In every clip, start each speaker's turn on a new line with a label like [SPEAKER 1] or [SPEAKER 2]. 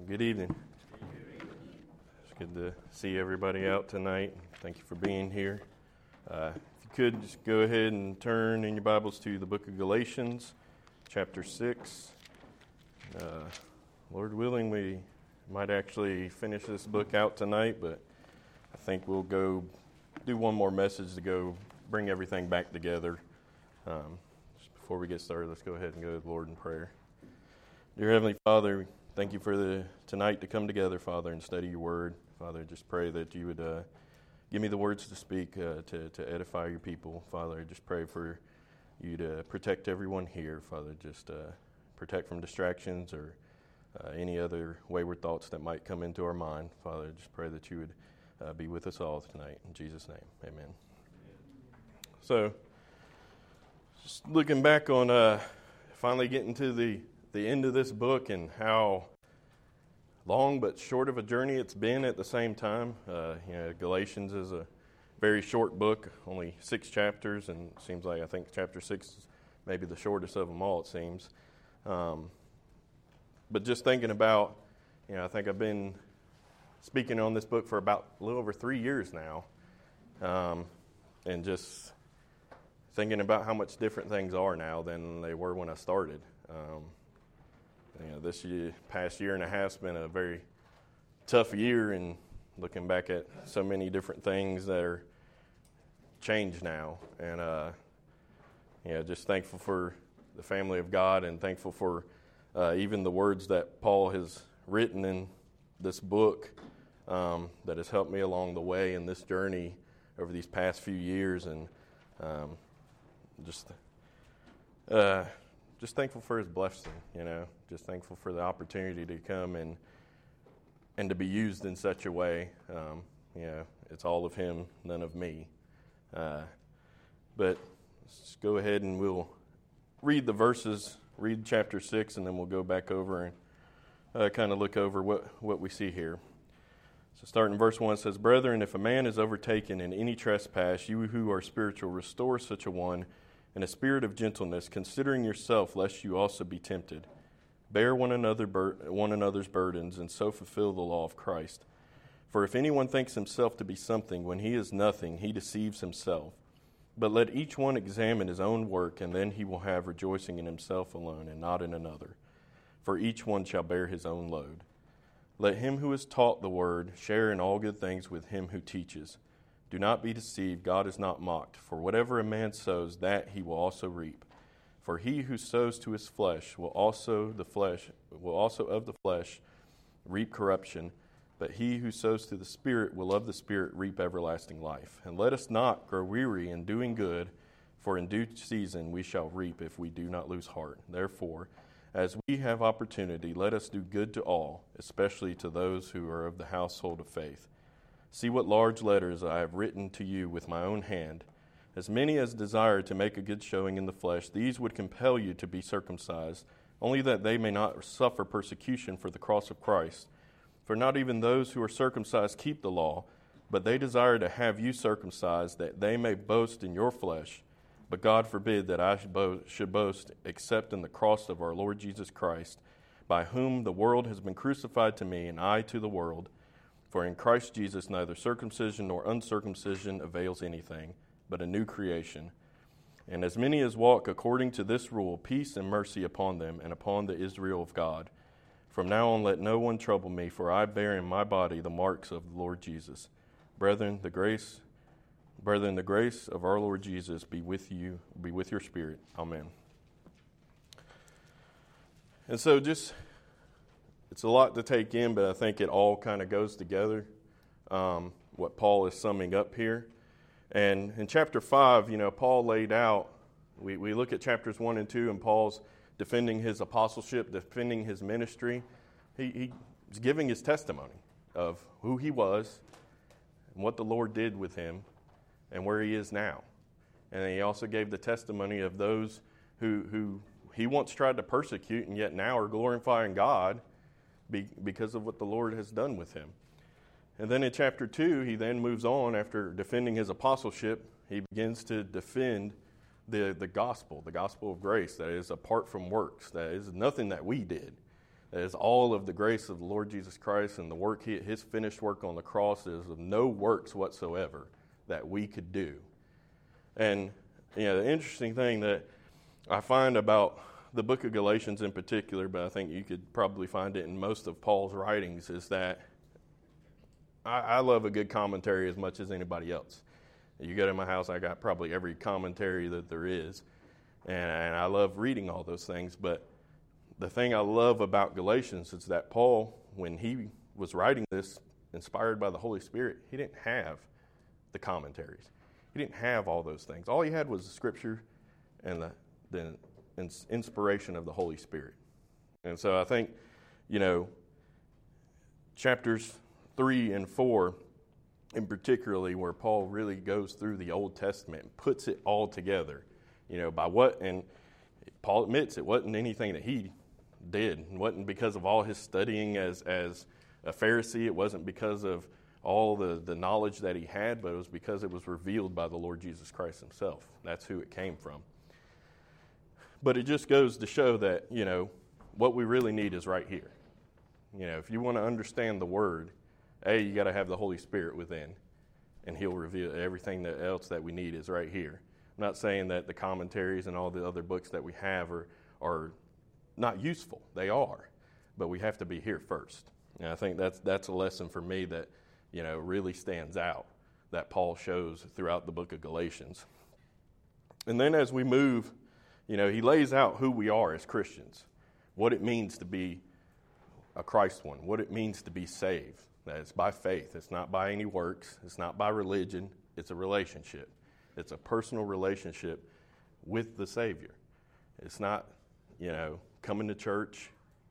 [SPEAKER 1] Good evening. It's good to see everybody out tonight. Thank you for being here. If you could, just go ahead and turn in your Bibles to the book of Galatians, chapter 6. Lord willing, we might actually finish this book out tonight, but I think we'll go do one more message to go bring everything back together. Just before we get started, let's go ahead and go to the Lord in prayer. Dear Heavenly Father, thank you for tonight to come together, Father, and study your word. Father, just pray that you would give me the words to speak to edify your people. Father, I just pray for you to protect everyone here. Father, just protect from distractions or any other wayward thoughts that might come into our mind. Father, just pray that you would be with us all tonight. In Jesus' name, amen. So, just looking back on finally getting to the end of this book and how long but short of a journey it's been at the same time. Galatians is a very short book, only 6 chapters, and it seems like I think chapter 6 is maybe the shortest of them all, it seems. But just thinking about, I think I've been speaking on this book for about a little over 3 years now, and just thinking about how much different things are now than they were when I started. This past year and a half has been a very tough year, and looking back at so many different things that are changed now. And, just thankful for the family of God and thankful for even the words that Paul has written in this book that has helped me along the way in this journey over these past few years. And just thankful for his blessing, just thankful for the opportunity to come and to be used in such a way. It's all of him, none of me. But let's go ahead and we'll read the verses, read chapter 6, and then we'll go back over and kind of look over what we see here. So starting in verse 1, it says, "Brethren, if a man is overtaken in any trespass, you who are spiritual, restore such a one in a spirit of gentleness, considering yourself, lest you also be tempted. Bear one another's burdens, and so fulfill the law of Christ. For if anyone thinks himself to be something when he is nothing, he deceives himself. But let each one examine his own work, and then he will have rejoicing in himself alone, and not in another. For each one shall bear his own load. Let him who is taught the word share in all good things with him who teaches. Do not be deceived, God is not mocked. For whatever a man sows, that he will also reap. For he who sows to his flesh will also of the flesh reap corruption. But he who sows to the Spirit will of the Spirit reap everlasting life. And let us not grow weary in doing good, for in due season we shall reap if we do not lose heart. Therefore, as we have opportunity, let us do good to all, especially to those who are of the household of faith. See what large letters I have written to you with my own hand. As many as desire to make a good showing in the flesh, these would compel you to be circumcised, only that they may not suffer persecution for the cross of Christ. For not even those who are circumcised keep the law, but they desire to have you circumcised, that they may boast in your flesh. But God forbid that I should boast except in the cross of our Lord Jesus Christ, by whom the world has been crucified to me, and I to the world. For in Christ Jesus neither circumcision nor uncircumcision avails anything, but a new creation. And as many as walk according to this rule, peace and mercy upon them and upon the Israel of God. From now on let no one trouble me, for I bear in my body the marks of the Lord Jesus. Brethren, the grace of our Lord Jesus be with you, be with your spirit. Amen." And so it's a lot to take in, but I think it all kind of goes together, what Paul is summing up here. And in chapter 5, Paul laid out, we look at chapters 1 and 2, and Paul's defending his apostleship, defending his ministry. He's giving his testimony of who he was and what the Lord did with him and where he is now. And he also gave the testimony of those who he once tried to persecute and yet now are glorifying God because of what the Lord has done with him. And then in chapter 2, he then moves on after defending his apostleship. He begins to defend the gospel of grace, that is apart from works, that is nothing that we did, That is all of the grace of the Lord Jesus Christ, and the work his finished work on the cross is of no works whatsoever that we could do. And the interesting thing that I find about the book of Galatians in particular, but I think you could probably find it in most of Paul's writings, is that I love a good commentary as much as anybody else. You go to my house, I got probably every commentary that there is, and I love reading all those things. But the thing I love about Galatians is that Paul, when he was writing this, inspired by the Holy Spirit, he didn't have the commentaries. He didn't have all those things. All he had was the Scripture and the inspiration of the Holy Spirit. And so I think, chapters 3 and 4, in particularly, where Paul really goes through the Old Testament and puts it all together, by what, and Paul admits it wasn't anything that he did. It wasn't because of all his studying as a Pharisee. It wasn't because of all the knowledge that he had, but it was because it was revealed by the Lord Jesus Christ himself. That's who it came from. But it just goes to show that, what we really need is right here. If you want to understand the Word, you got to have the Holy Spirit within, and He'll reveal everything else that we need is right here. I'm not saying that the commentaries and all the other books that we have are not useful. They are, but we have to be here first. And I think that's a lesson for me that, really stands out, that Paul shows throughout the book of Galatians. And then as we move, he lays out who we are as Christians, what it means to be a Christ one, what it means to be saved. That it's by faith. It's not by any works. It's not by religion. It's a relationship. It's a personal relationship with the Savior. It's not, coming to church.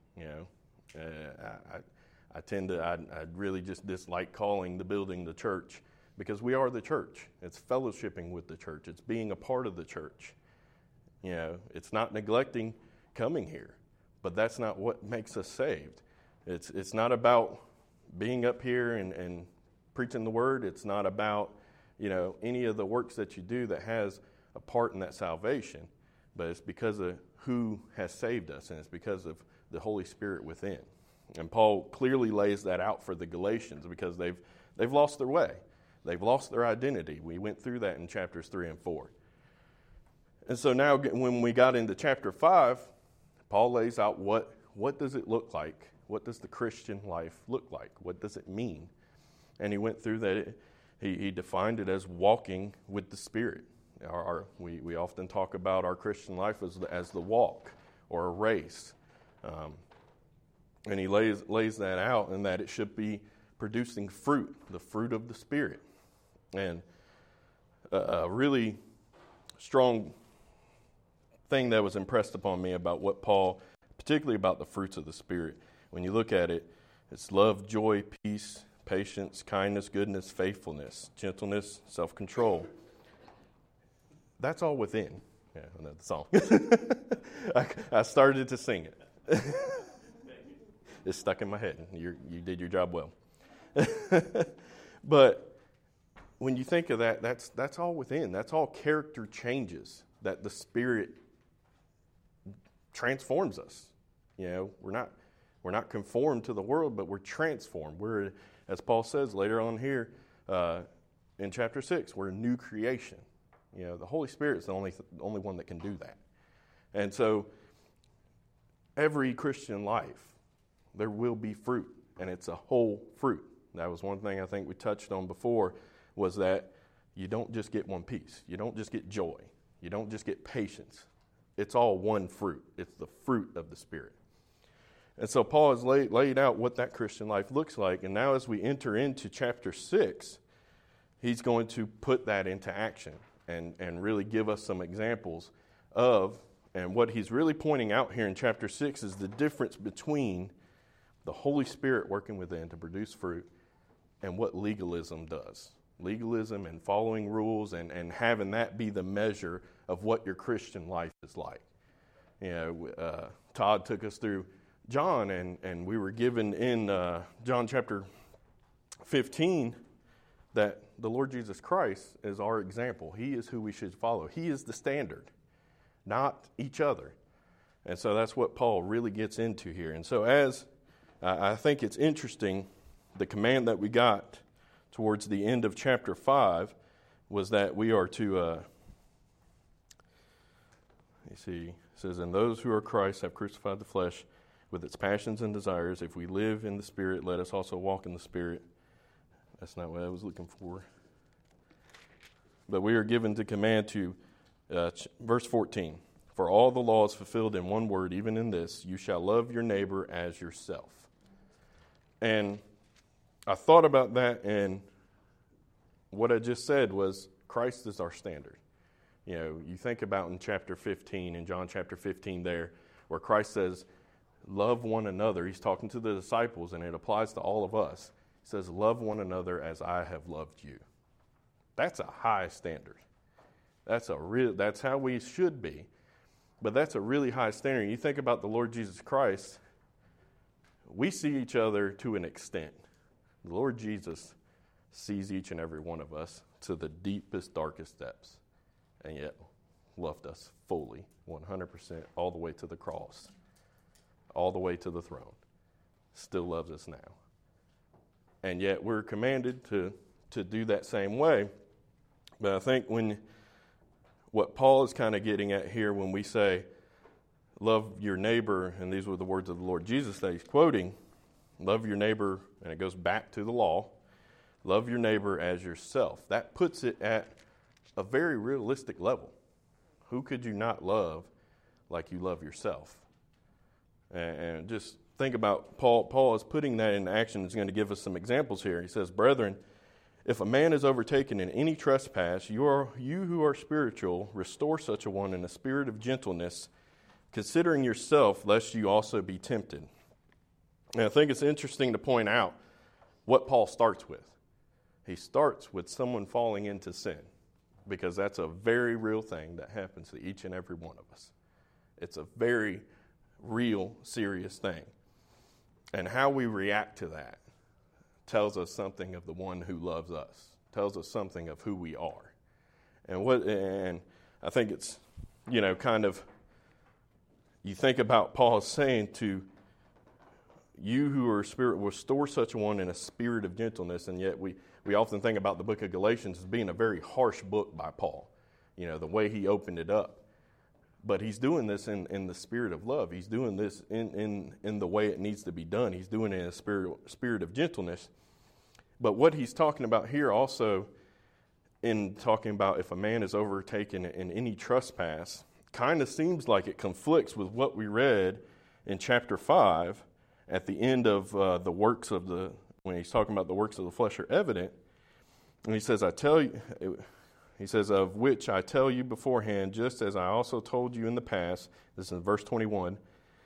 [SPEAKER 1] I really just dislike calling the building the church, because we are the church. It's fellowshipping with the church. It's being a part of the church. It's not neglecting coming here, but that's not what makes us saved. It's not about being up here and preaching the word. It's not about, any of the works that you do that has a part in that salvation, but it's because of who has saved us, and it's because of the Holy Spirit within. And Paul clearly lays that out for the Galatians, because they've lost their way. They've lost their identity. We went through that in chapters 3 and 4. And so now when we got into chapter 5, Paul lays out what does it look like? What does the Christian life look like? What does it mean? And he went through that. He defined it as walking with the Spirit. We often talk about our Christian life as the walk or a race. And he lays that out, and that it should be producing fruit, the fruit of the Spirit. And a really strong thing that was impressed upon me about what Paul, particularly about the fruits of the Spirit, when you look at it, it's love, joy, peace, patience, kindness, goodness, faithfulness, gentleness, self-control. That's all within. Yeah, another song. I started to sing it. It's stuck in my head. You did your job well. But when you think of that, that's all within. That's all character changes that the Spirit transforms us. We're not conformed to the world, but we're transformed. We're, as Paul says later on here in chapter 6, we're a new creation. The Holy Spirit is the only one that can do that. And so every Christian life, there will be fruit, and it's a whole fruit. That was one thing I think we touched on before, was that you don't just get one piece. You don't just get joy. You don't just get patience. It's all one fruit. It's the fruit of the Spirit. And so Paul has laid out what that Christian life looks like. And now as we enter into chapter 6, he's going to put that into action and really give us some examples of, and what he's really pointing out here in chapter 6 is the difference between the Holy Spirit working within to produce fruit and what legalism does. Legalism and following rules and having that be the measure of what your Christian life is like. Todd took us through John, and we were given in John chapter 15 that the Lord Jesus Christ is our example. He is who we should follow. He is the standard, not each other. And so that's what Paul really gets into here. And so as I think it's interesting, the command that we got towards the end of chapter 5 was that we are to, it says, and those who are Christ have crucified the flesh with its passions and desires. If we live in the Spirit, let us also walk in the Spirit. That's not what I was looking for. But we are given to command to, verse 14, for all the law is fulfilled in one word, even in this, you shall love your neighbor as yourself. And I thought about that, and what I just said was Christ is our standard. You know, you think about in chapter 15, in John chapter 15 there, where Christ says, love one another. He's talking to the disciples, and it applies to all of us. He says, love one another as I have loved you. That's a high standard. That's how we should be. But that's a really high standard. You think about the Lord Jesus Christ, we see each other to an extent. The Lord Jesus sees each and every one of us to the deepest, darkest depths, and yet loved us fully, 100%, all the way to the cross, all the way to the throne. Still loves us now. And yet we're commanded to do that same way. But I think what Paul is kind of getting at here when we say, love your neighbor, and these were the words of the Lord Jesus that he's quoting, love your neighbor, and it goes back to the law, love your neighbor as yourself. That puts it at a very realistic level. Who could you not love like you love yourself? And just think about Paul is putting that in action. He's going to give us some examples here. He says, brethren, if a man is overtaken in any trespass, you who are spiritual, restore such a one in a spirit of gentleness, considering yourself, lest you also be tempted. And I think it's interesting to point out what Paul starts with. He starts with someone falling into sin, because that's a very real thing that happens to each and every one of us. It's a very real, serious thing. And how we react to that tells us something of the one who loves us, tells us something of who we are. And I think it's, kind of, you think about Paul saying to you who are spirit, restore such a one in a spirit of gentleness, and yet we often think about the book of Galatians as being a very harsh book by Paul, the way he opened it up. But he's doing this in the spirit of love. He's doing this in the way it needs to be done. He's doing it in a spirit of gentleness. But what he's talking about here also, in talking about if a man is overtaken in any trespass, kind of seems like it conflicts with what we read in chapter 5 at the end of the works of the, when he's talking about the works of the flesh are evident. And he says, of which I tell you beforehand, just as I also told you in the past, this is in verse 21,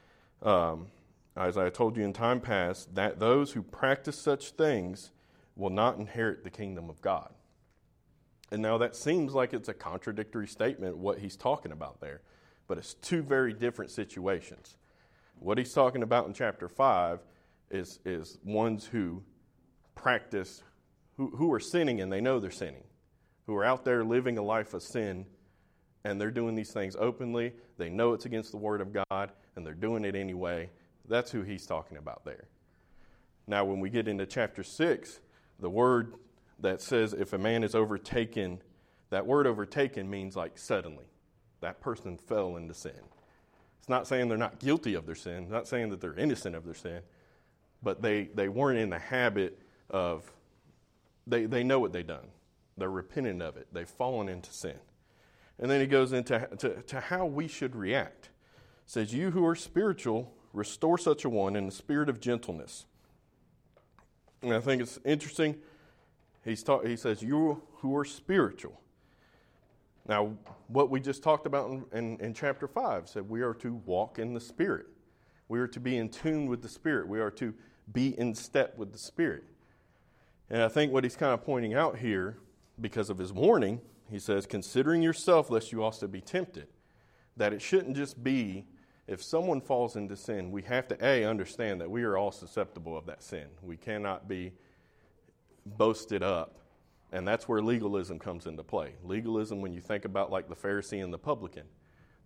[SPEAKER 1] as I told you in time past, that those who practice such things will not inherit the kingdom of God. And now that seems like it's a contradictory statement, what he's talking about there. But it's two very different situations. What he's talking about in chapter 5 is ones who practice, who are sinning and they know they're sinning, who are out there living a life of sin, and they're doing these things openly. They know it's against the Word of God, and they're doing it anyway. That's who he's talking about there. Now, when we get into chapter 6, the word that says if a man is overtaken, that word overtaken means like suddenly. That person fell into sin. It's not saying they're not guilty of their sin, not saying that they're innocent of their sin, but they weren't in the habit of, they know what they've done. They're repentant of it. They've fallen into sin. And then he goes into to how we should react. It says, you who are spiritual, restore such a one in the spirit of gentleness. And I think it's interesting. He says, you who are spiritual. Now, what we just talked about in chapter 5 said we are to walk in the Spirit. We are to be in tune with the Spirit. We are to be in step with the Spirit. And I think what he's kind of pointing out here, because of his warning, he says, considering yourself lest you also be tempted. That it shouldn't just be, if someone falls into sin, we have to, understand that we are all susceptible of that sin. We cannot be boasted up. And that's where legalism comes into play. Legalism, when you think about like the Pharisee and the publican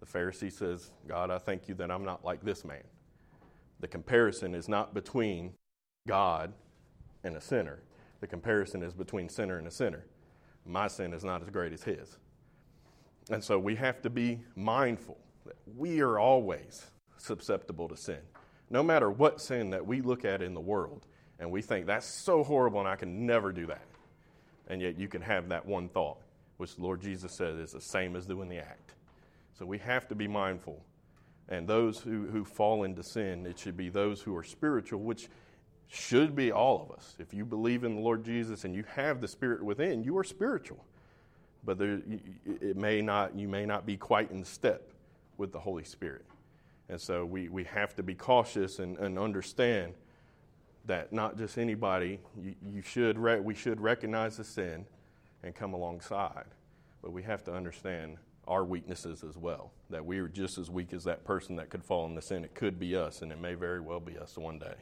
[SPEAKER 1] The Pharisee says, God, I thank you that I'm not like this man. The comparison is not between God and a sinner. The comparison is between sinner and a sinner. My sin is not as great as his. And so we have to be mindful that we are always susceptible to sin. No matter what sin that we look at in the world, and we think that's so horrible and I can never do that. And yet you can have that one thought, which the Lord Jesus said is the same as doing the act. So we have to be mindful. And those who fall into sin, it should be those who are spiritual, which should be all of us. If you believe in the Lord Jesus and you have the Spirit within, you are spiritual. But you may not be quite in step with the Holy Spirit. And so we have to be cautious and understand that not just anybody, we should recognize the sin and come alongside. But we have to understand our weaknesses as well, that we are just as weak as that person that could fall into sin. It could be us, and it may very well be us one day.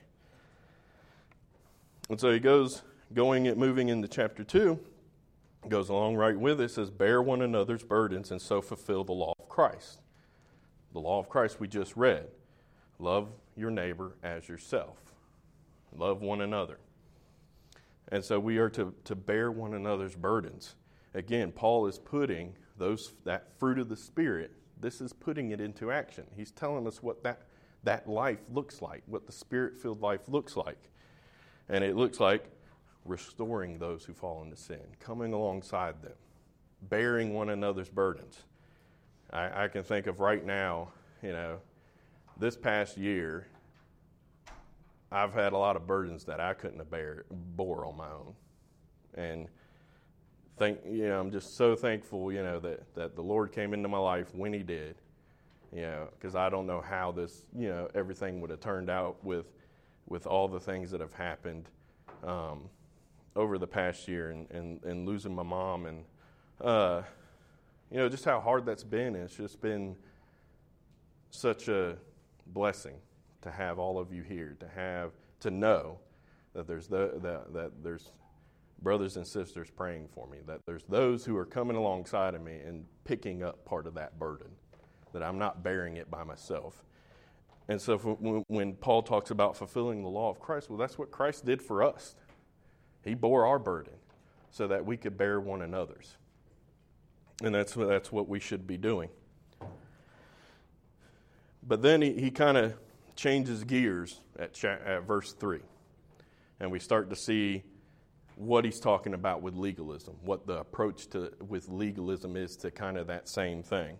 [SPEAKER 1] And so he moving into chapter 2, goes along right with it, says, bear one another's burdens and so fulfill the law of Christ. The law of Christ we just read. Love your neighbor as yourself. Love one another. And so we are to bear one another's burdens. Again, Paul is putting that fruit of the Spirit, this is putting it into action. He's telling us what that life looks like, what the Spirit-filled life looks like. And it looks like restoring those who fall into sin, coming alongside them, bearing one another's burdens. I can think of right now, this past year, I've had a lot of burdens that I couldn't have bore on my own. And I'm just so thankful, that the Lord came into my life when he did, because I don't know how this, everything would have turned out with all the things that have happened over the past year and losing my mom and, just how hard that's been. It's just been such a blessing to have all of you here, to know that there's that there's brothers and sisters praying for me, that there's those who are coming alongside of me and picking up part of that burden, that I'm not bearing it by myself. And so when Paul talks about fulfilling the law of Christ, well, that's what Christ did for us. He bore our burden so that we could bear one another's. And that's what we should be doing. But then he kind of changes gears at verse 3. And we start to see what he's talking about with legalism, what the approach with legalism is to kind of that same thing.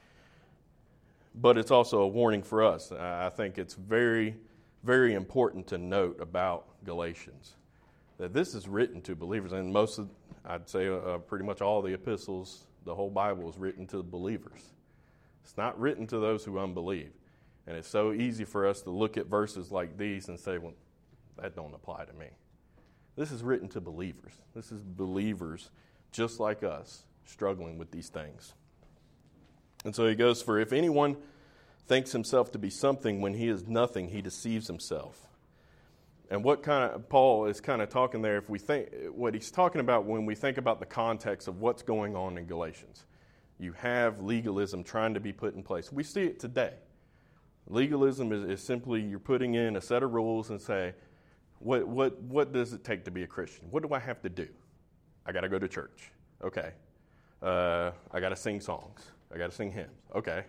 [SPEAKER 1] But it's also a warning for us. I think it's very, very important to note about Galatians, that this is written to believers. And I'd say pretty much all the epistles, the whole Bible is written to believers. It's not written to those who unbelieve. And it's so easy for us to look at verses like these and say, well, that don't apply to me. This is written to believers. This is believers just like us struggling with these things. And so he goes, for if anyone thinks himself to be something when he is nothing, he deceives himself. And what Paul is kind of talking there, what he's talking about when we think about the context of what's going on in Galatians. You have legalism trying to be put in place. We see it today. Legalism is simply you're putting in a set of rules and say, what does it take to be a Christian? What do I have to do? I got to go to church. Okay. I got to sing songs. I got to sing hymns. Okay.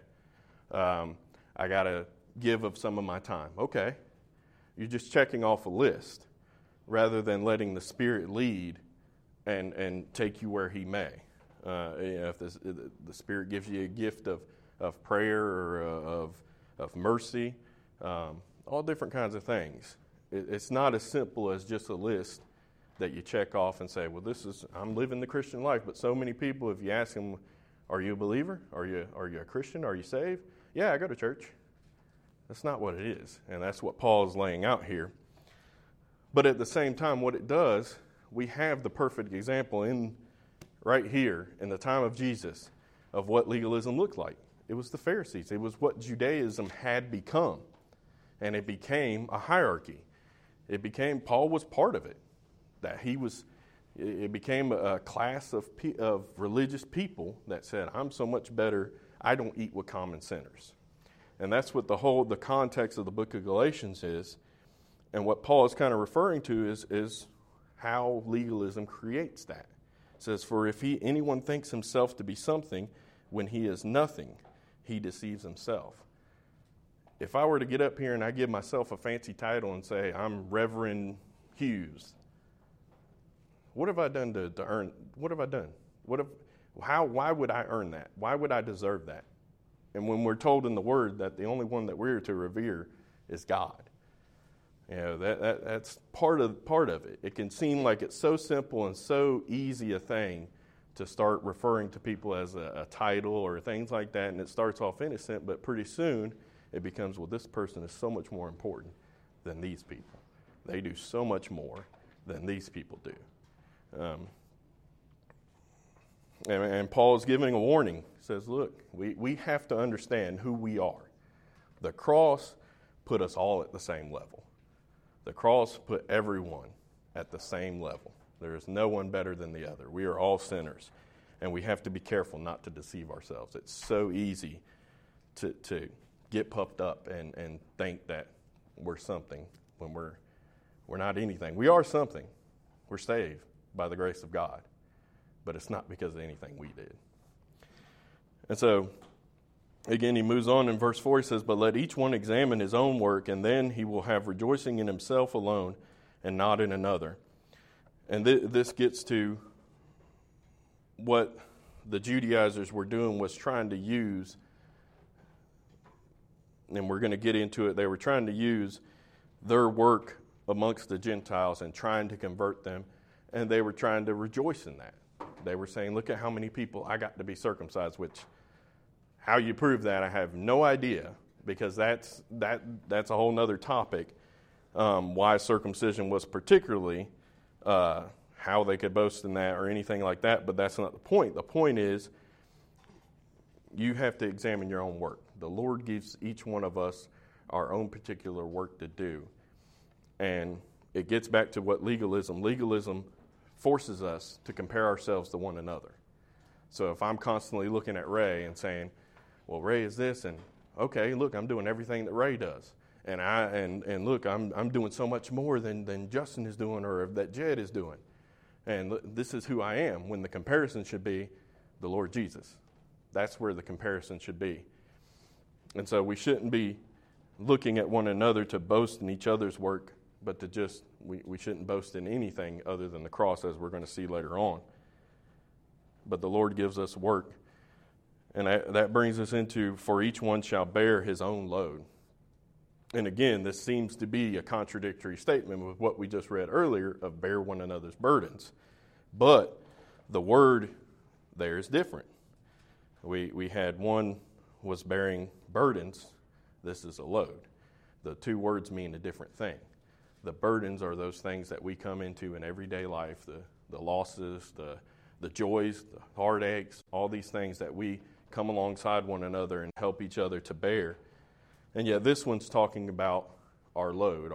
[SPEAKER 1] I got to give of some of my time. Okay. You're just checking off a list rather than letting the Spirit lead and take you where he may. If the Spirit gives you a gift of prayer or of mercy, all different kinds of things. It's not as simple as just a list that you check off and say, well, I'm living the Christian life. But so many people, if you ask them, are you a believer? Are you a Christian? Are you saved? Yeah, I go to church. That's not what it is. And that's what Paul is laying out here. But at the same time, what it does, we have the perfect example right here in the time of Jesus of what legalism looked like. It was the Pharisees. It was what Judaism had become. And it became a hierarchy. Paul was part of it. It became a class of religious people that said, I'm so much better, I don't eat with common sinners. And that's what the context of the book of Galatians is. And what Paul is kind of referring to is how legalism creates that. It says, for if anyone thinks himself to be something when he is nothing, he deceives himself. If I were to get up here and I give myself a fancy title and say, I'm Reverend Hughes, what have I done to earn? What have I done? Why would I earn that? Why would I deserve that? And when we're told in the Word that the only one that we're to revere is God, that's part of it. It can seem like it's so simple and so easy a thing to start referring to people as a title or things like that, and it starts off innocent, but pretty soon it becomes, well, this person is so much more important than these people. They do so much more than these people do. And Paul is giving a warning. He says, look, we have to understand who we are. The cross put us all at the same level. The cross put everyone at the same level. There is no one better than the other. We are all sinners, and we have to be careful not to deceive ourselves. It's so easy to get puffed up and think that we're something when we're not anything. We are something. We're saved by the grace of God, but it's not because of anything we did. And so, again, he moves on in verse 4. He says, but let each one examine his own work, and then he will have rejoicing in himself alone and not in another. And this gets to what the Judaizers were doing, was trying to use, and we're going to get into it, they were trying to use their work amongst the Gentiles and trying to convert them, and they were trying to rejoice in that. They were saying, look at how many people I got to be circumcised, which how you prove that, I have no idea, because that's a whole other topic, why circumcision was particularly, how they could boast in that or anything like that, but that's not the point. The point is, you have to examine your own work. The Lord gives each one of us our own particular work to do. And it gets back to what legalism forces us to compare ourselves to one another. So if I'm constantly looking at Ray and saying, well, Ray is this, and okay, look, I'm doing everything that Ray does. And look, I'm doing so much more than Justin is doing or that Jed is doing. And this is who I am, when the comparison should be the Lord Jesus. That's where the comparison should be. And so we shouldn't be looking at one another to boast in each other's work, but to just, we shouldn't boast in anything other than the cross, as we're going to see later on. But the Lord gives us work. And that brings us into, for each one shall bear his own load. And again, this seems to be a contradictory statement with what we just read earlier of bear one another's burdens. But the word there is different. We had one was bearing burdens. This is a load. The two words mean a different thing. The burdens are those things that we come into in everyday life, the losses, the joys, the heartaches, all these things that we come alongside one another and help each other to bear. And yet this one's talking about our load.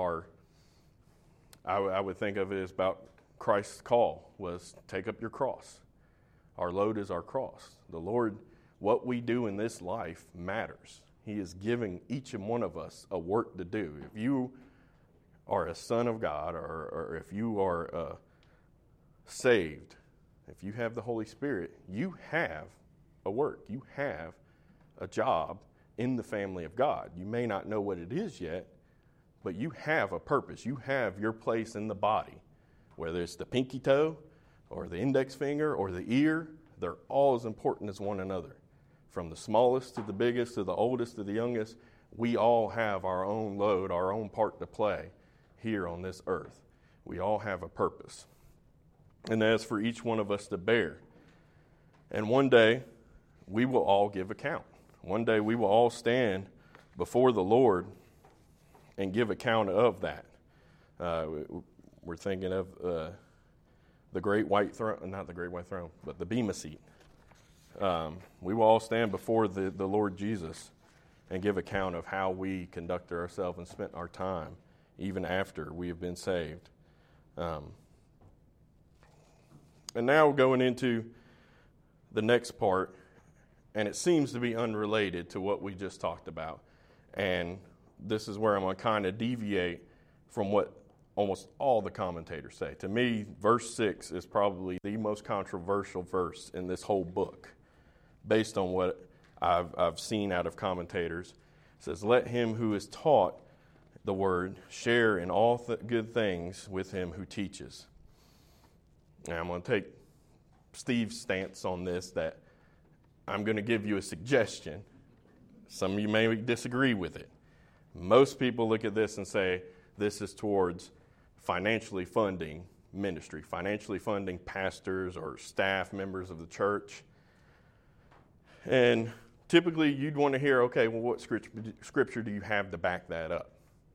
[SPEAKER 1] I would think of it as about Christ's call was take up your cross. Our load is our cross. The Lord, what we do in this life matters. He is giving each and one of us a work to do. If you are a son of God, or if you are saved, if you have the Holy Spirit, you have a work. You have a job in the family of God. You may not know what it is yet, but you have a purpose. You have your place in the body, whether it's the pinky toe or the index finger or the ear. They're all as important as one another. From the smallest to the biggest to the oldest to the youngest, we all have our own load, our own part to play here on this earth. We all have a purpose. And as for each one of us to bear. And one day, we will all give account. One day we will all stand before the Lord and give account of that. We're thinking of the great white throne, not the great white throne, but the Bema seat. We will all stand before the Lord Jesus and give account of how we conducted ourselves and spent our time, even after we have been saved. And now going into the next part, And it seems to be unrelated to what we just talked about. And this is where I'm going to kind of deviate from what almost all the commentators say. To me, verse 6 is probably the most controversial verse in this whole book, based on what I've seen out of commentators. It says, let him who is taught the word share in all good things with him who teaches. Now, I'm going to take Steve's stance on this, that I'm going to give you a suggestion. Some of you may disagree with it. Most people look at this and say this is towards financially funding ministry, financially funding pastors or staff members of the church. And typically you'd want to hear, okay, well, what scripture do you have to back that up?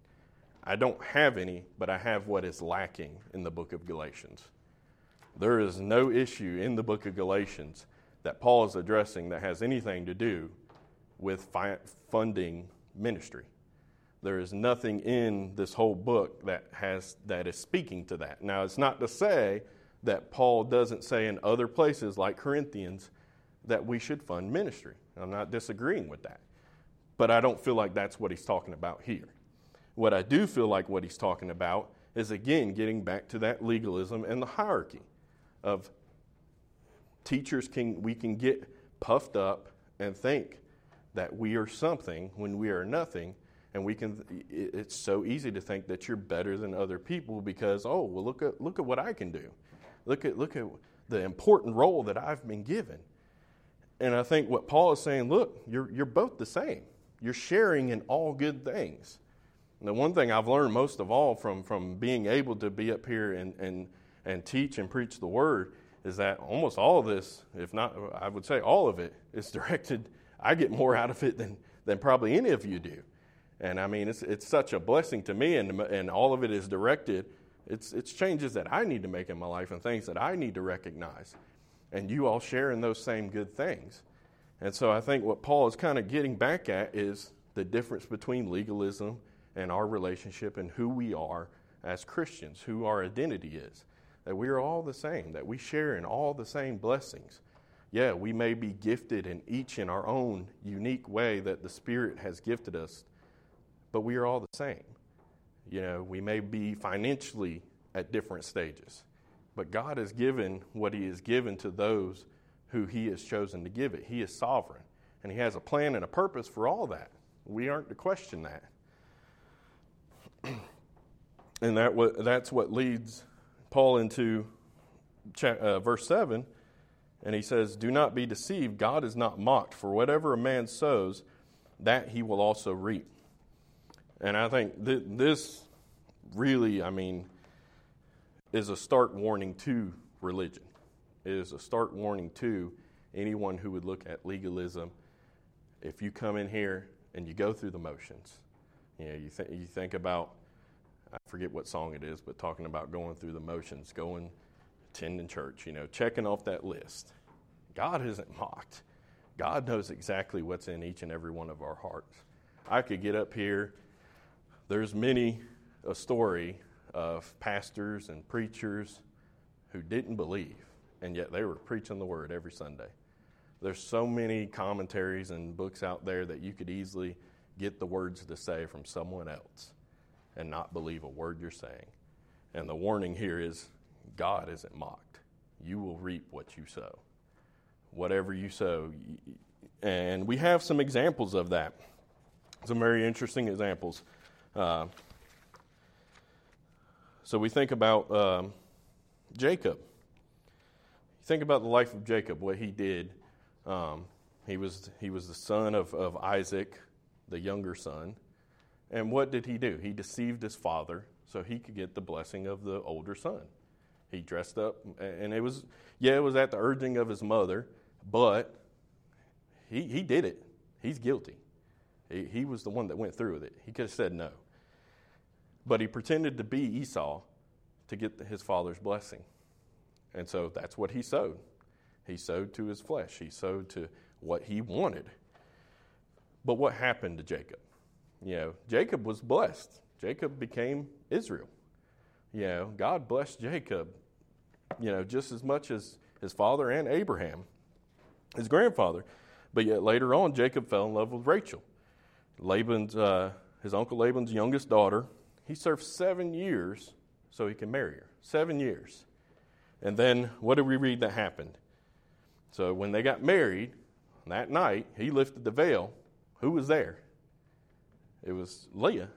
[SPEAKER 1] I don't have any, but I have what is lacking in the book of Galatians. There is no issue in the book of Galatians that Paul is addressing that has anything to do with funding ministry. There is nothing in this whole book that is speaking to that. Now, it's not to say that Paul doesn't say in other places like Corinthians that we should fund ministry. I'm not disagreeing with that. But I don't feel like that's what he's talking about here. What I do feel like what he's talking about is, again, getting back to that legalism and the hierarchy of teachers. We can get puffed up and think that we are something when we are nothing. And it's so easy to think that you're better than other people because, oh, well, look at what I can do. Look at the important role that I've been given. And I think what Paul is saying, look, you're both the same. You're sharing in all good things. And the one thing I've learned most of all from being able to be up here and teach and preach the word is that almost all of this, if not, I would say all of it, is directed. I get more out of it than probably any of you do. And I mean, it's such a blessing to me, and all of it is directed. It's changes that I need to make in my life and things that I need to recognize. And you all share in those same good things. And so I think what Paul is kind of getting back at is the difference between legalism and our relationship and who we are as Christians, who our identity is. That we are all the same, that we share in all the same blessings. Yeah, we may be gifted in each in our own unique way that the Spirit has gifted us, but we are all the same. You know, we may be financially at different stages, but God has given what He has given to those who He has chosen to give it. He is sovereign, and He has a plan and a purpose for all that. We aren't to question that. And that's what leads Paul into verse 7, and he says, do not be deceived, God is not mocked, for whatever a man sows, that he will also reap. And I think this really, is a stark warning to religion. It is a stark warning to anyone who would look at legalism. If you come in here and you go through the motions, you think about, I forget what song it is, but talking about going through the motions, attending church, checking off that list. God isn't mocked. God knows exactly what's in each and every one of our hearts. I could get up here. There's many a story of pastors and preachers who didn't believe, and yet they were preaching the word every Sunday. There's so many commentaries and books out there that you could easily get the words to say from someone else and not believe a word you're saying. And the warning here is God isn't mocked. You will reap what you sow. Whatever you sow. And we have some examples of that. Some very interesting examples. So we think about Jacob. Think about the life of Jacob, what he did. He was the son of Isaac, the younger son. And what did he do? He deceived his father so he could get the blessing of the older son. He dressed up, and it was at the urging of his mother, but he did it. He's guilty. He was the one that went through with it. He could have said no. But he pretended to be Esau to get his father's blessing. And so that's what he sowed. He sowed to his flesh. He sowed to what he wanted. But what happened to Jacob? Jacob was blessed. Jacob became Israel. God blessed Jacob, just as much as his father and Abraham, his grandfather. But yet later on, Jacob fell in love with Rachel, his uncle Laban's youngest daughter. He served 7 years so he can marry her. 7 years. And then what do we read that happened? So when they got married, that night, he lifted the veil. Who was there? It was Leah.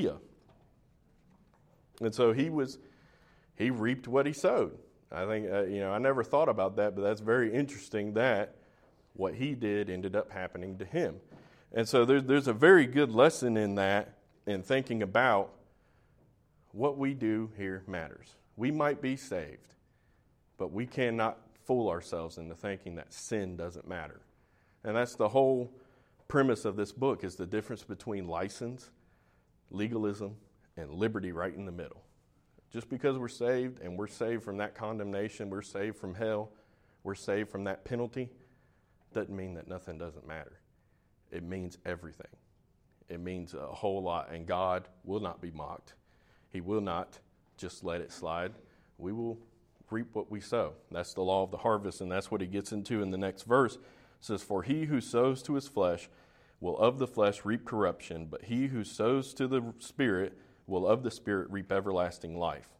[SPEAKER 1] And so he reaped what he sowed. I think, I never thought about that, but that's very interesting that what he did ended up happening to him. And so there's a very good lesson in that, in thinking about what we do here matters. We might be saved, but we cannot fool ourselves into thinking that sin doesn't matter. And that's the whole premise of this book, is the difference between license, legalism, and liberty right in the middle. Just because we're saved, and we're saved from that condemnation, we're saved from hell, we're saved from that penalty, doesn't mean that nothing doesn't matter. It means everything. It means a whole lot, and God will not be mocked. He will not just let it slide. We will reap what we sow. That's the law of the harvest, and that's what he gets into in the next verse. It says, "For he who sows to his flesh will of the flesh reap corruption, but he who sows to the Spirit will of the Spirit reap everlasting life."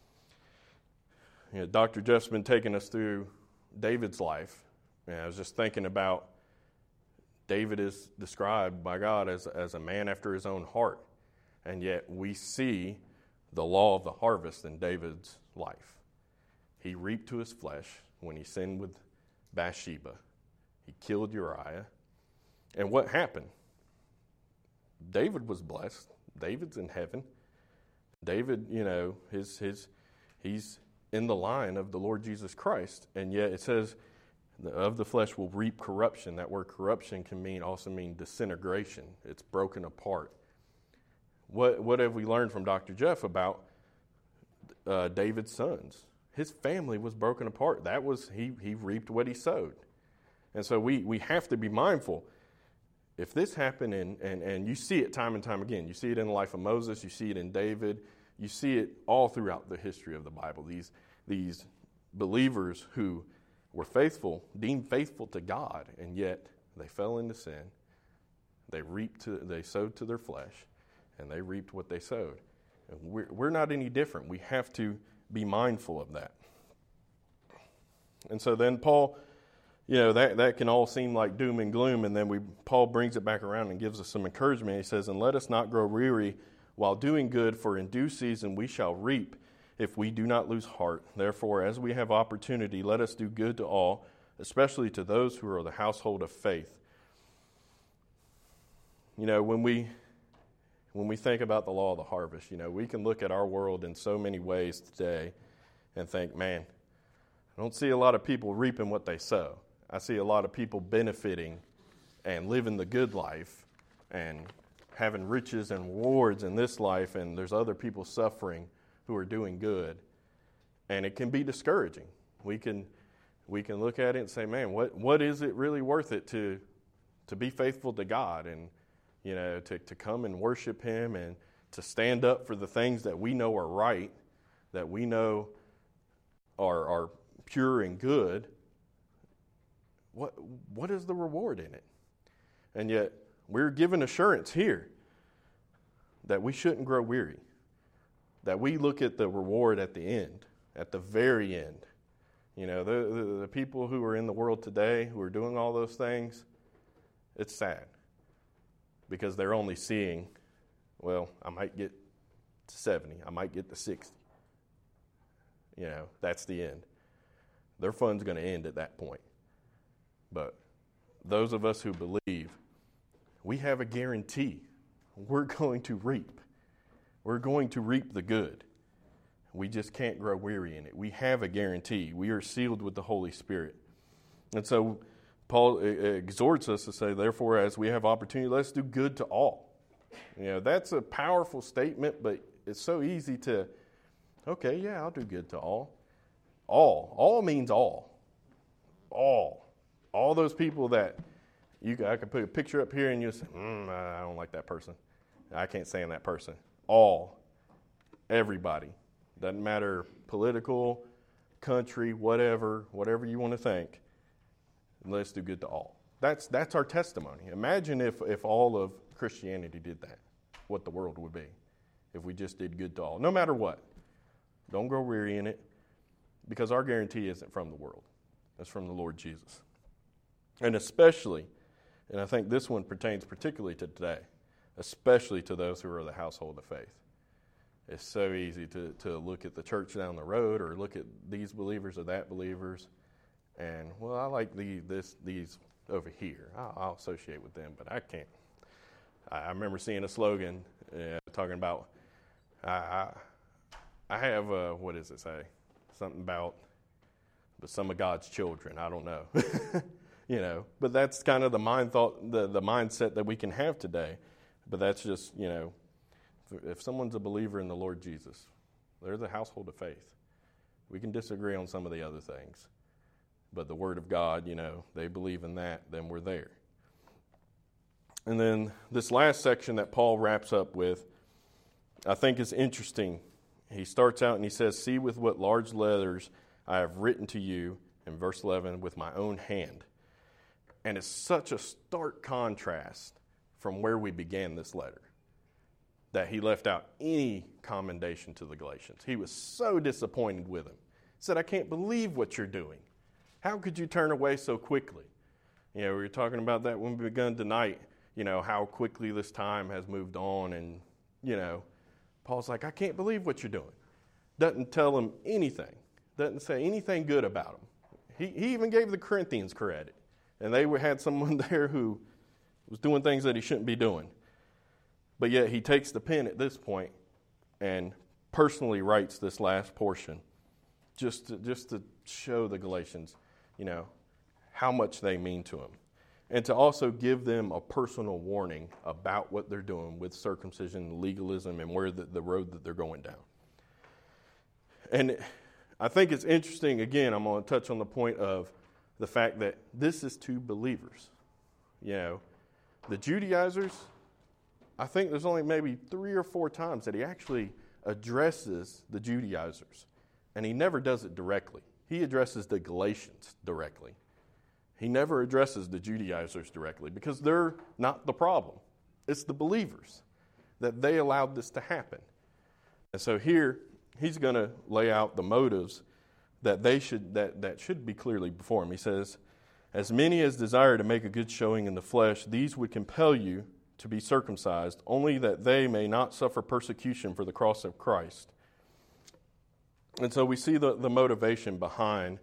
[SPEAKER 1] Dr. Jeff's been taking us through David's life. And I was just thinking about David is described by God as a man after his own heart. And yet we see the law of the harvest in David's life. He reaped to his flesh when he sinned with Bathsheba. He killed Uriah. And what happened? David was blessed. David's in heaven. David, he's in the line of the Lord Jesus Christ. And yet it says, of the flesh will reap corruption. That word corruption can also mean disintegration. It's broken apart. What have we learned from Dr. Jeff about David's sons? His family was broken apart. That was, he reaped what he sowed. And so we have to be mindful. If this happened, and you see it time and time again, you see it in the life of Moses, you see it in David, you see it all throughout the history of the Bible. These believers who were faithful, deemed faithful to God, and yet they fell into sin. They sowed to their flesh, and they reaped what they sowed. And we're not any different. We have to be mindful of that. And so then Paul, that can all seem like doom and gloom, and then Paul brings it back around and gives us some encouragement. He says, "And let us not grow weary while doing good, for in due season we shall reap if we do not lose heart. Therefore, as we have opportunity, let us do good to all, especially to those who are the household of faith." When we think about the law of the harvest, we can look at our world in so many ways today and think, man, I don't see a lot of people reaping what they sow. I see a lot of people benefiting and living the good life and having riches and rewards in this life, and there's other people suffering who are doing good. And it can be discouraging. We can look at it and say, man, what is it really worth it to be faithful to God and to come and worship Him and to stand up for the things that we know are right, that we know are pure and good. What is the reward in it? And yet we're given assurance here that we shouldn't grow weary, that we look at the reward at the end, at the very end. The people who are in the world today who are doing all those things, it's sad because they're only seeing, well, I might get to 70, I might get to 60. That's the end. Their fun's going to end at that point. But those of us who believe, we have a guarantee. We're going to reap. We're going to reap the good. We just can't grow weary in it. We have a guarantee. We are sealed with the Holy Spirit. And so Paul exhorts us to say, therefore, as we have opportunity, let's do good to all. That's a powerful statement, but it's so easy to, okay, yeah, I'll do good to all. All means all. All those people that I could put a picture up here and you say, I don't like that person. I can't stand that person. All. Everybody. Doesn't matter political, country, whatever you want to think. Let's do good to all. That's our testimony. Imagine if all of Christianity did that, what the world would be if we just did good to all, no matter what. Don't grow weary in it, because our guarantee isn't from the world. It's from the Lord Jesus. And especially, and I think this one pertains particularly to today, especially to those who are the household of faith. It's so easy to look at the church down the road or look at these believers or that believers, and, well, I like these over here. I'll associate with them, but I can't. I remember seeing a slogan talking about, I have, what does it say? Something about, but some of God's children. I don't know. But that's kind of the mindset that we can have today. But that's just, if someone's a believer in the Lord Jesus, they're the household of faith. We can disagree on some of the other things. But the Word of God, they believe in that, then we're there. And then this last section that Paul wraps up with, I think is interesting. He starts out and he says, "See with what large letters I have written to you," in verse 11, "with my own hand." And it's such a stark contrast from where we began this letter that he left out any commendation to the Galatians. He was so disappointed with them. He said, "I can't believe what you're doing. How could you turn away so quickly?" We were talking about that when we begun tonight, how quickly this time has moved on. And, Paul's like, "I can't believe what you're doing." Doesn't tell him anything. Doesn't say anything good about him. He even gave the Corinthians credit. And they had someone there who was doing things that he shouldn't be doing. But yet he takes the pen at this point and personally writes this last portion just to show the Galatians, how much they mean to him. And to also give them a personal warning about what they're doing with circumcision, legalism, and where the road that they're going down. And I think it's interesting, again, I'm going to touch on the point of the fact that this is to believers. The Judaizers, I think there's only maybe 3 or 4 times that he actually addresses the Judaizers. And he never does it directly. He addresses the Galatians directly. He never addresses the Judaizers directly because they're not the problem. It's the believers that they allowed this to happen. And so here, he's going to lay out the motives that should be clearly before him. He says, "As many as desire to make a good showing in the flesh, these would compel you to be circumcised, only that they may not suffer persecution for the cross of Christ." And so we see the motivation behind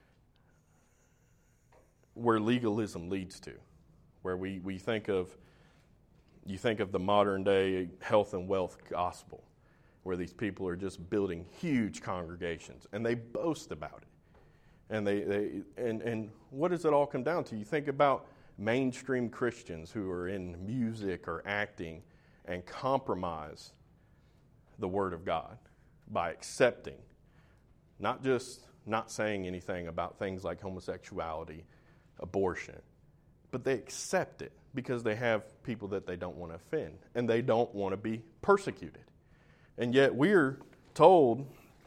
[SPEAKER 1] where legalism leads to, where you think of the modern day health and wealth gospel, where these people are just building huge congregations and they boast about it. And what does it all come down to? You think about mainstream Christians who are in music or acting and compromise the Word of God by accepting, not just not saying anything about things like homosexuality, abortion, but they accept it because they have people that they don't want to offend and they don't want to be persecuted. And yet we are told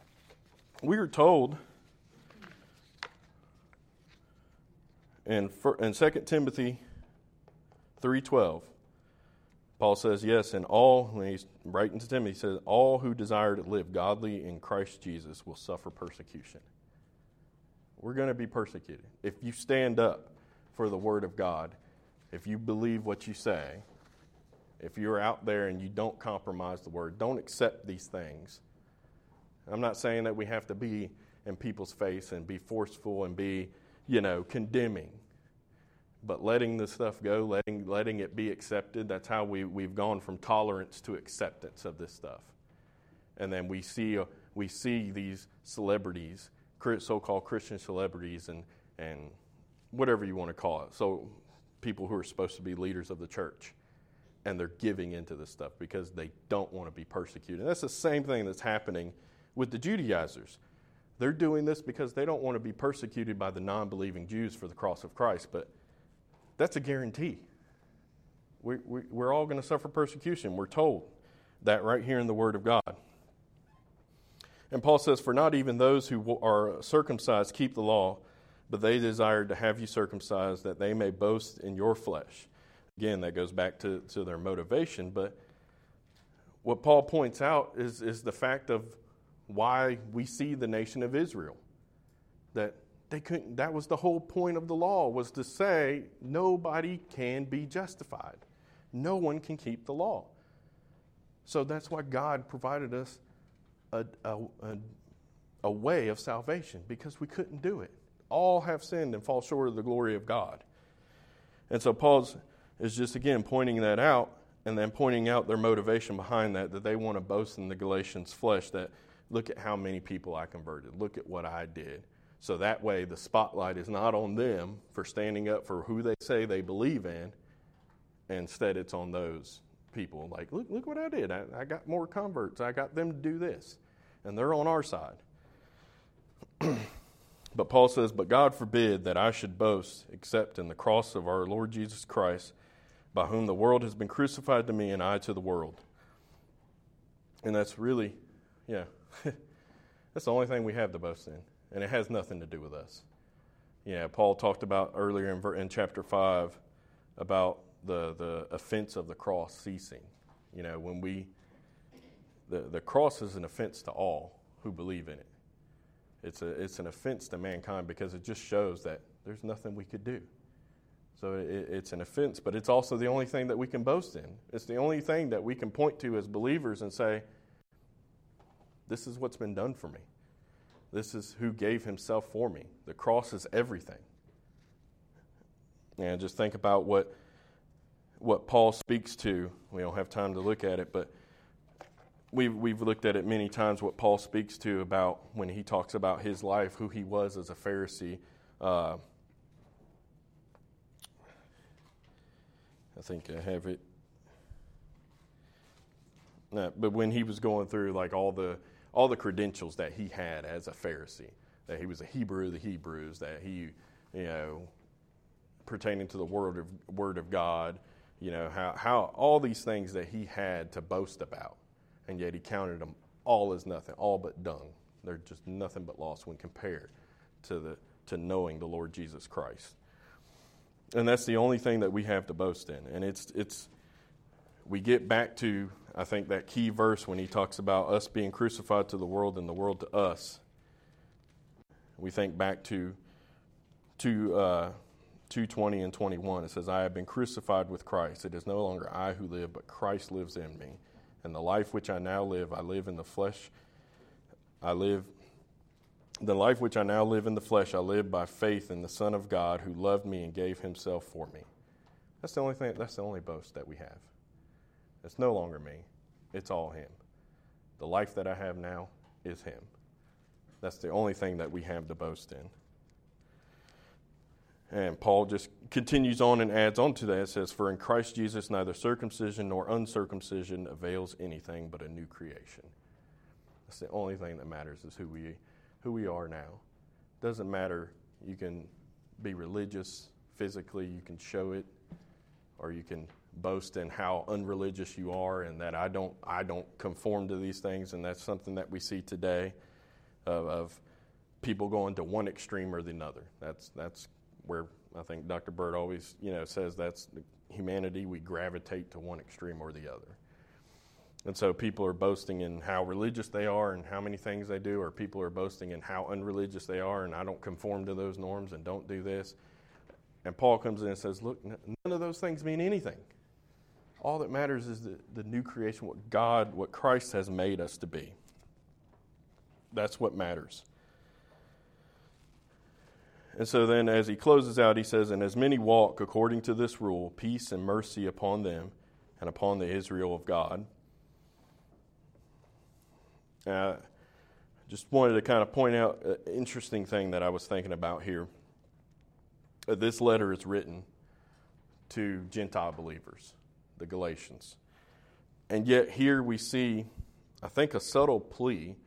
[SPEAKER 1] in 2 Timothy 3:12, Paul says, yes, and all, when he's writing to Timothy, he says, all who desire to live godly in Christ Jesus will suffer persecution. We're going to be persecuted. If you stand up for the Word of God, if you believe what you say, if you're out there and you don't compromise the Word, don't accept these things. I'm not saying that we have to be in people's face and be forceful and be, condemning. But letting this stuff go, letting it be accepted, that's how we've gone from tolerance to acceptance of this stuff. And then we see these celebrities, so-called Christian celebrities and whatever you want to call it. So people who are supposed to be leaders of the church. And they're giving into this stuff because they don't want to be persecuted. And that's the same thing that's happening with the Judaizers. They're doing this because they don't want to be persecuted by the non-believing Jews for the cross of Christ. But that's a guarantee. We're all going to suffer persecution. We're told that right here in the Word of God. And Paul says, for not even those who are circumcised keep the law, but they desired to have you circumcised that they may boast in your flesh. Again, that goes back to their motivation, but what Paul points out is the fact of why we see the nation of Israel. That was the whole point of the law, was to say nobody can be justified. No one can keep the law. So that's why God provided us a way of salvation, because we couldn't do it. All have sinned and fall short of the glory of God. And so Paul is just, again, pointing that out, and then pointing out their motivation behind that they want to boast in the Galatians' flesh, that look at how many people I converted. Look at what I did. So that way the spotlight is not on them for standing up for who they say they believe in. Instead, it's on those people. Like, look what I did. I got more converts. I got them to do this. And they're on our side. But Paul says, but God forbid that I should boast except in the cross of our Lord Jesus Christ, by whom the world has been crucified to me and I to the world. And that's really, that's the only thing we have to boast in. And it has nothing to do with us. Paul talked about earlier in chapter 5 about the offense of the cross ceasing. When the cross is an offense to all who believe in it. It's an offense to mankind because it just shows that there's nothing we could do. So it's an offense, but it's also the only thing that we can boast in. It's the only thing that we can point to as believers and say, this is what's been done for me. This is who gave himself for me. The cross is everything. And just think about what Paul speaks to. We don't have time to look at it, but we've looked at it many times, what Paul speaks to about when he talks about his life, who he was as a Pharisee. I think I have it. But when he was going through like all the credentials that he had as a Pharisee, that he was a Hebrew of the Hebrews, that he, pertaining to the word of God, how all these things that he had to boast about, and yet he counted them all as nothing, all but dung. They're just nothing but loss when compared to knowing the Lord Jesus Christ. And that's the only thing that we have to boast in. And it's we get back to, I think, that key verse when he talks about us being crucified to the world and the world to us. We think back to 2:20 and 21. It says, I have been crucified with Christ. It is no longer I who live, but Christ lives in me. And the life which I now live, I live in the flesh. The life which I now live in the flesh, I live by faith in the Son of God who loved me and gave himself for me. That's the only thing. That's the only boast that we have. It's no longer me. It's all him. The life that I have now is him. That's the only thing that we have to boast in. And Paul just continues on and adds on to that. It says, for in Christ Jesus neither circumcision nor uncircumcision avails anything but a new creation. That's the only thing that matters, is who we are now. Doesn't matter. You can be religious physically, you can show it, or you can boast in how unreligious you are and that I don't conform to these things. And that's something that we see today of people going to one extreme or the other. That's where I think Dr. Bird always, says that's humanity. We gravitate to one extreme or the other. And so people are boasting in how religious they are and how many things they do, or people are boasting in how unreligious they are and I don't conform to those norms and don't do this. And Paul comes in and says, look, none of those things mean anything. All that matters is the new creation, what Christ has made us to be. That's what matters. And so then as he closes out, he says, and as many walk according to this rule, peace and mercy upon them and upon the Israel of God. Just wanted to kind of point out an interesting thing that I was thinking about here. This letter is written to Gentile believers, the Galatians. And yet here we see, I think, a subtle plea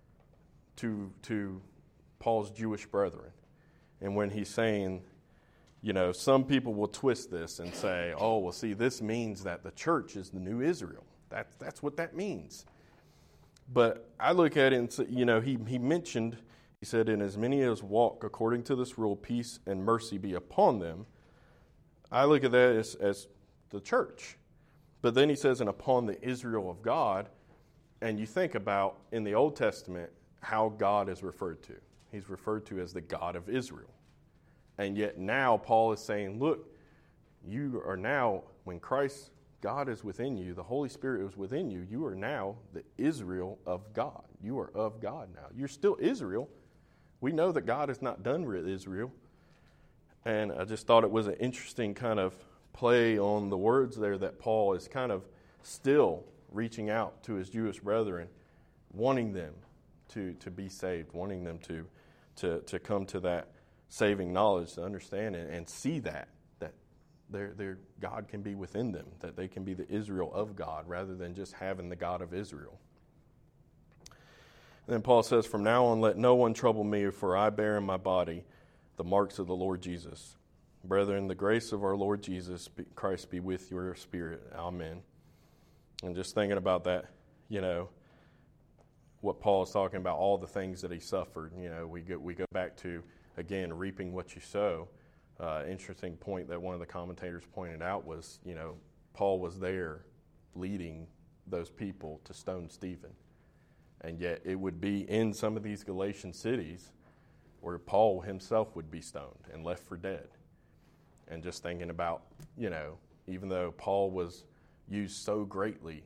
[SPEAKER 1] to Paul's Jewish brethren. And when he's saying, some people will twist this and say, oh, well, see, this means that the church is the new Israel. That's what that means. But I look at it and say, he mentioned He said, and as many as walk according to this rule, peace and mercy be upon them. I look at that as the church. But then he says, and upon the Israel of God. And you think about, in the Old Testament, how God is referred to. He's referred to as the God of Israel. And yet now Paul is saying, look, you are now, when Christ, God is within you, the Holy Spirit is within you, you are now the Israel of God. You are of God now. You're still Israel. We know that God is not done with Israel. And I just thought it was an interesting kind of play on the words there that Paul is kind of still reaching out to his Jewish brethren, wanting them to be saved, wanting them to come to that saving knowledge, to understand and see that their God can be within them, that they can be the Israel of God rather than just having the God of Israel. And then Paul says, from now on let no one trouble me, for I bear in my body the marks of the Lord Jesus. Brethren, the grace of our Lord Jesus Christ be with your spirit. Amen. And just thinking about that, what Paul is talking about, all the things that he suffered. We go back to, again, reaping what you sow. Interesting point that one of the commentators pointed out was, Paul was there leading those people to stone Stephen. And yet it would be in some of these Galatian cities where Paul himself would be stoned and left for dead. And just thinking about, even though Paul was used so greatly,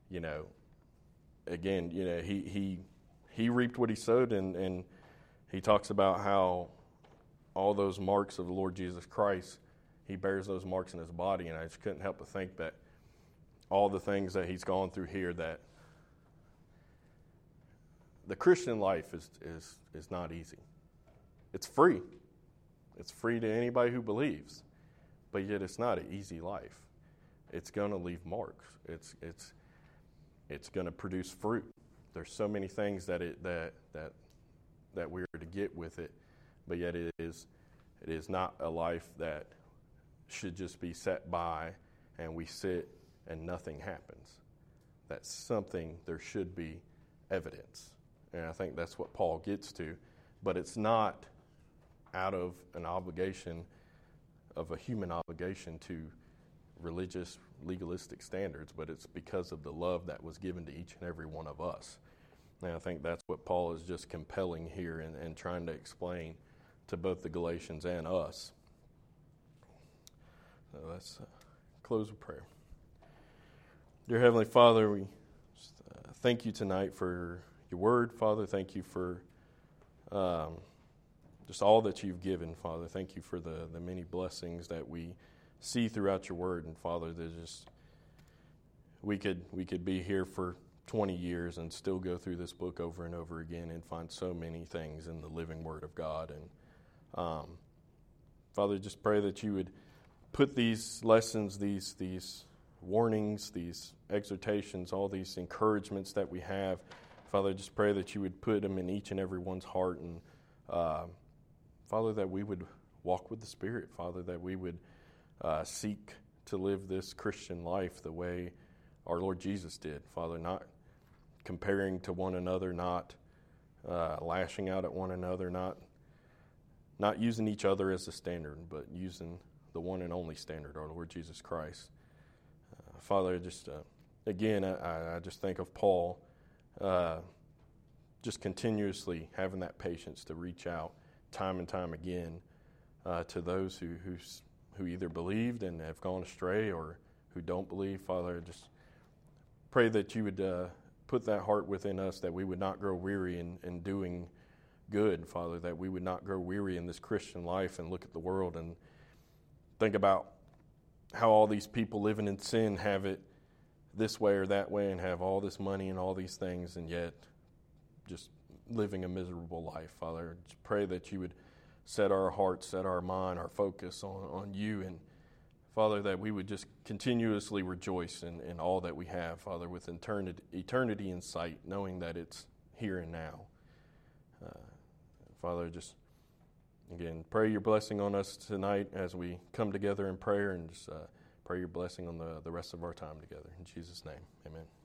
[SPEAKER 1] again, he reaped what he sowed, and he talks about how all those marks of the Lord Jesus Christ, he bears those marks in his body, and I just couldn't help but think that all the things that he's gone through here, that the Christian life is not easy. It's free. It's free to anybody who believes, but yet it's not an easy life. It's going to leave marks. It's going to produce fruit. There's so many things that we're to get with it, but yet it is not a life that should just be set by and we sit and nothing happens. That's something, there should be evidence. And I think that's what Paul gets to. But it's not out of an obligation, of a human obligation to religious, legalistic standards, but it's because of the love that was given to each and every one of us. And I think that's what Paul is just compelling here and trying to explain to both the Galatians and us. So let's close with prayer. Dear Heavenly Father, we thank you tonight for your word, Father. Thank you for just all that you've given, Father. Thank you for the many blessings that we see throughout your word. And Father, there's just we could be here for 20 years and still go through this book over and over again and find so many things in the living word of God. And Father, just pray that you would put these lessons, these warnings, these exhortations, all these encouragements that we have, Father, just pray that you would put them in each and every one's heart. And Father, that we would walk with the Spirit, Father, that we would seek to live this Christian life the way our Lord Jesus did, Father, not comparing to one another, not lashing out at one another, not using each other as a standard, but using the one and only standard, our Lord Jesus Christ. Father, just again, I just think of Paul just continuously having that patience to reach out time and time again to those who either believed and have gone astray or who don't believe. Father, just pray that you would put that heart within us, that we would not grow weary in doing good, Father, that we would not grow weary in this Christian life and look at the world and think about how all these people living in sin have it this way or that way and have all this money and all these things and yet just living a miserable life. Father, just pray that you would set our hearts, set our mind, our focus on you, and Father, that we would just continuously rejoice in all that we have, Father, with eternity in sight, knowing that it's here and now. Father, just again, pray your blessing on us tonight as we come together in prayer, and just pray your blessing on the rest of our time together. In Jesus' name, amen.